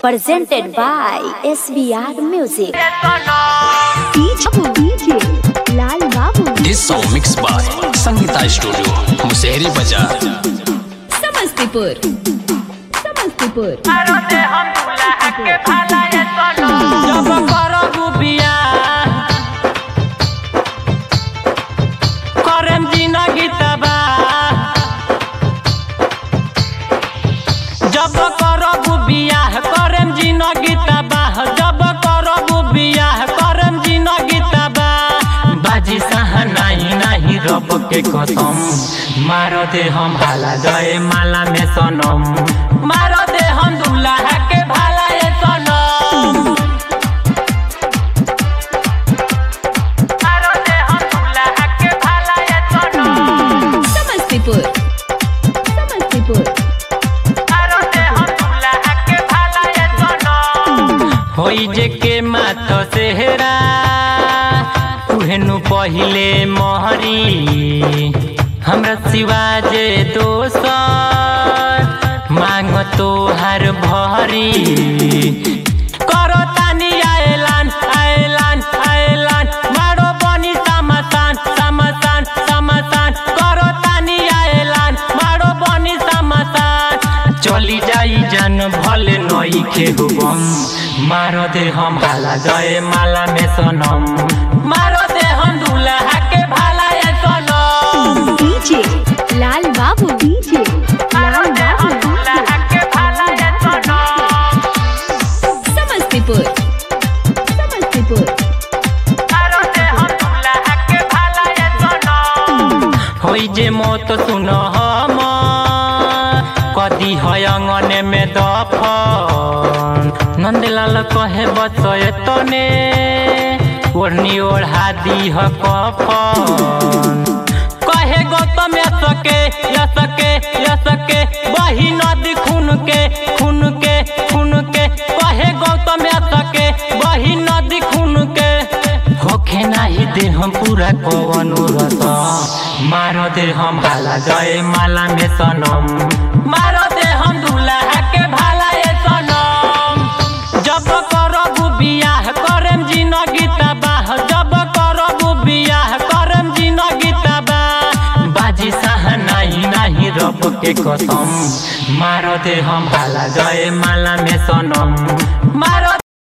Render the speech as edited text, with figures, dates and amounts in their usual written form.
Presented by SBR Music. DJ Lal Babu. This song mixed by Sangeeta Studio, Musehri Bazaar. Samastipur जब करबू बियाह करम जिंदगी तबाह जब करबू बियाह करम जिंदगी तबाह जब करबू बियाह करम जिंदगी तबाह बाजी सहनाई नहीं रब के कसम मारो दे हम भाला जय माला में सनम मारो दे हम दूल्हा के भाला ये सनम मारो दे हम दूल्हा के भाला ये सनम समस्तीपुर मारो दे हम दूल्हा के भाला ये सनम होई जे के माथ सेहरा उहेनु पहिले मोहरी हमरा सिवा जे दोसर मांग तोहार भरी करो तानी ऐलान ऐलान ऐलान मारो बनी समासान समासान समासान करो तानी ऐलान मारो बनी समासान चली जाई जान भले नई के हुबम मारो दे हम भाला जय माला में सनम मारो दे हम दूल्हा के भाला ये सनम DJ Lal Babu. मारो दे हम दूल्हा के भाला ये सनम समस्तीपुर मारो दे हम दूल्हा के भाला ये सनम होई जे मौत सुन हम कदी है अंगने में दफन नंदलाल कहे बचए तने ओढ़नी ओढ़ा दी ह कफन कहे गौतम सके बही नदी खून के कहे गौतम सके बही नदी खून के होखे नाही दे हम पूरा कवनो रत मारो दे हम भाला जय माला में सनम मारो दे हम दूल्हा के भाला ये सनम जब करबू बियाह करम जिंदगी तबाह जब करबू बियाह करम जिंदगी तबाह बाजी सहनाई नहीं रब के कसम मारो दे हम भाला जय माला में सनम मारो